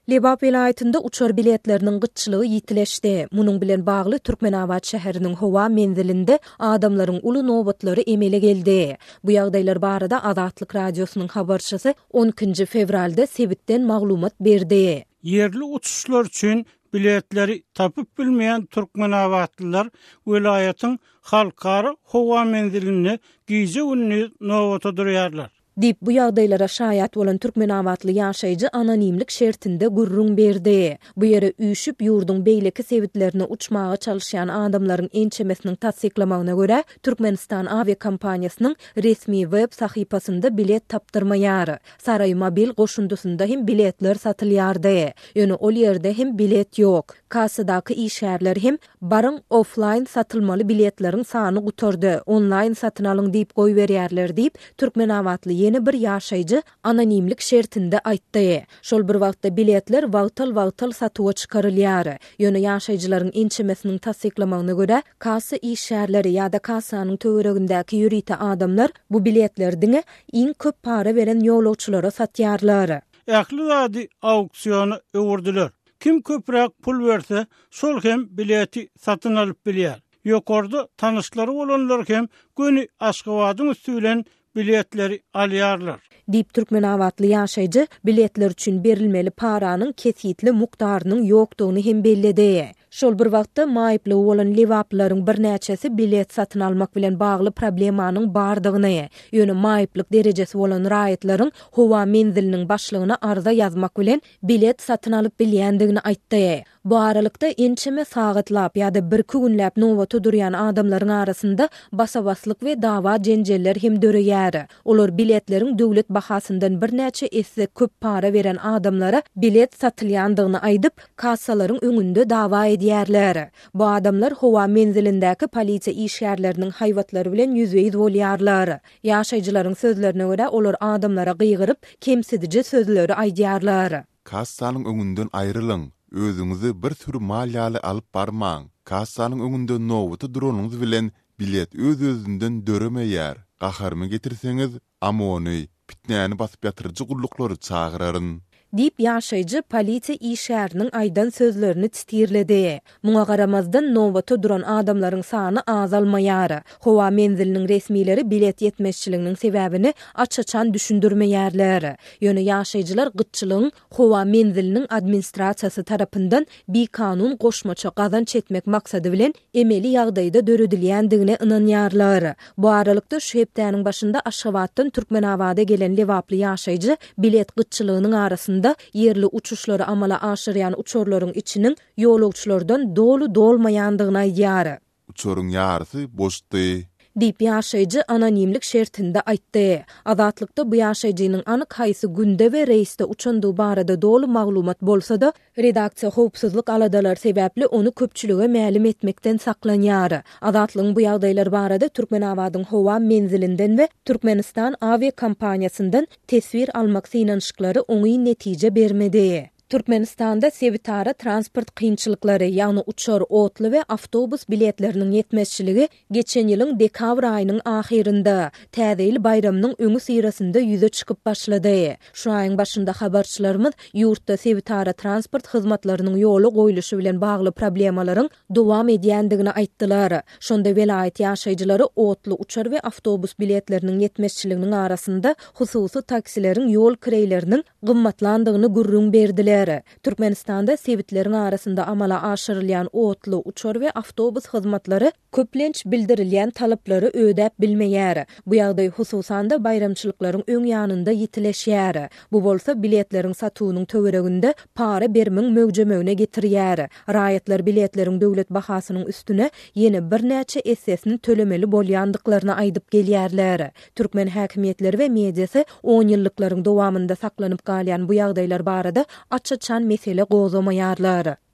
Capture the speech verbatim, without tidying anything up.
Lebap vilayetinde uçar biletlerinin gıççılığı yitileşdi. Munun bilen bağlı Türkmenabad şäheriniň howa menzilinde adamlaryň uly nobatlary emele geldi. Bu ýagdaýlar barada Azatlyk radiosynyň habarçysy on ikinji fevralda sebitden maglumat berdi. Yerli uçuşlar üçin biletleri tapıp bilmeyen Türkmenabadlılar vilayetin halkara howa menzilini gize ünlü nowata durýarlar. Dip bu ýagdaýlara şaýat bolan Türkmenabadly ýaşaýjy anonimlik şertinde gurrun berdi. Bu ýere üýşüp ýurdun beýleki sebitlerini uçmaga çalışýan adamlaryň ençemesiniň tasdiklamagyna görä, Türkmenistan aviakompaniýasynyň resmi web sahypasynda bilet tapdyrmaýar. Saray mobil goşundusynda hem biletler satylýardy. Ýöne ol ýerde hem bilet ýok. Kassadaky işgärler hem barın offline satylmaly biletleriň sany guturdy. Online satyn alyň diýip goý berýärler diýip Türkmenabadly yeni bir ýaşaýjy anonimlik şertinde aýtdy. Şol bir wagtda biletler wagtal-wagtal satyga çykarylýar. Ýöne ýaşaýjylaryň ençemesiniň tasdiklamagyna görä, kassa işgärleri ýa-da kassanyň töweregindäki ýürite adamlar bu biletlerdiňe iň köp para beren ýolagçylara satýarlar. Ähli zady auksiony öwürdiler. Kim köpräk pul berse, şol hem bileti satyn alyp bilýär. Ýokarda tanışlary bolanlar hem göni Aşgabatyň üstülen biletleri alýarlar. Dip Türkmenabadly ýaşaýjy biletler üçin berilmeli paranyň kesitli mukdarynyň ýokdugyny hem bellidi. Şol bir wagtda maýyply bolan lewaplaryň bir näçesi bilet satyn almak bilen bagly problemanyň bardygyny, ýöne maýyplyk derejesi bolan raýatlaryň howa menziliniň başlygyna arza ýazmak bilen bilet satyn alyp bilýändigini aýtdy. Bu aralykda ençeme saгатлap ýa-da bir günläp nowata durýan adamlaryň arasynda basabaslyk we dawa jenjeller hem döreýär. Olar biletleriň döwlet bahasyndan bir näçe esse köp para beren adamlara bilet satylýandygyny aýdyp, kassalaryň öňünde dawa edýärler. Bu adamlar howa menzilindäki polisiýa işgärleriniň haýwatlary bilen ýüzbeýiz bolýarlar. Ýaşaýjylaryň sözlerine görä, olar adamlara gıygyryp, kemsidici sözleri aýdýarlar. Kassanyň öňünden aýrylyň. Özüňizi bir tür malýaly alyp barmaň. Kassanyň öňünde nowata duranyňyz bilen bilet öz özünden döremeýär. Gaharmy getirseňiz, amony, pitnäni basyp ýatyrjy gullukları çağıraryn. Dip ýaşaýjy polisiýa işgäriniň aýdan sözlerini titirledi. Muňa garamazdan nowata duran adamlaryň sany azalmaýar. Howa menziliniň resmileri bilet ýetmezçiliginiň sebäbini açaçan düşündirmeýärler. Ýöne ýaşaýjylar gytçylygyň howa menziliniň administrasiýasy tarapyndan bir kanun goşmaça gazanç etmek maksady bilen emeli ýagdaýda döredilýändigine ynanýarlar. Bu aralykda şu hepdäniň başynda Aşgabatdan Türkmenabada gelen lewaply ýaşaýjy bilet gytçylygynyň arasynda yerli uçuşları amala aşyrýan uçorlaryň içiniň ýolagçylardan dolu dolmaýandygyna aýdýar. Uçoruň ýarysy boşdy. Dip ýaşaýjy anonimlik şertinde aýtdy. Azatlykda bu ýaşaýjynyň anyk haýsy günde we reisde uçandygy barada dolu maglumat bolsa-da, redaksiýa howpsuzlyk aladalar sebäpli onu köpçülige mälim etmekden saklanýar. Azatlygyň bu ýagdaýlar barada Türkmenabadyň howa menzilinden we Türkmenistan aviakompaniýasyndan tesvir almak synanyşyklary oňy netije bermedi. Türkmenistanda sebitara transport kynçylyklary, ýagny uçar, otly we awtobus biletleriniň ýetmezçiligi geçen ýylyň dekabr aýynyň ahirinde täze ýyl bayramynyň öňü sirasynda ýüze çykyp başlady. Şu aýyň başynda habarçylarymyz ýurtda sebitara transport hyzmatlarynyň ýoly goýuluşy bilen bagly problemalaryň dowam edýändigini aýtdylar. Şonda welaýet ýaşaýjylary otly uçar we awtobus biletleriniň ýetmezçiliginiň arasynda hususy taksileriň ýol kireýleriniň gymmatlandygyny gurrun berdiler. Türkmenistanda sebitleriň arasynda amala aşyrylýan otly uçar we awtobus hyzmatlary köplenç bildirilýän talaplary ödäp bilmeýär. Bu ýagdaý hususan da bayramçylyklaryň öň ýanynda ýitileşýär. Bu bolsa biletleriň satywynyň töwereginde para bermeň mögjemegine getirýär. Raýatlar biletleriň döwlet bahasynyň üstüne ýene bir näçe essesini tölemeli bolýandyklaryny aýdyp gelýärler. Türkmen häkimiýetleri we mediasy on ýyllyklaryň dowamynda saklanyp galýan bu ýagdaýlar barada açaçan mesele gozamaýarlar.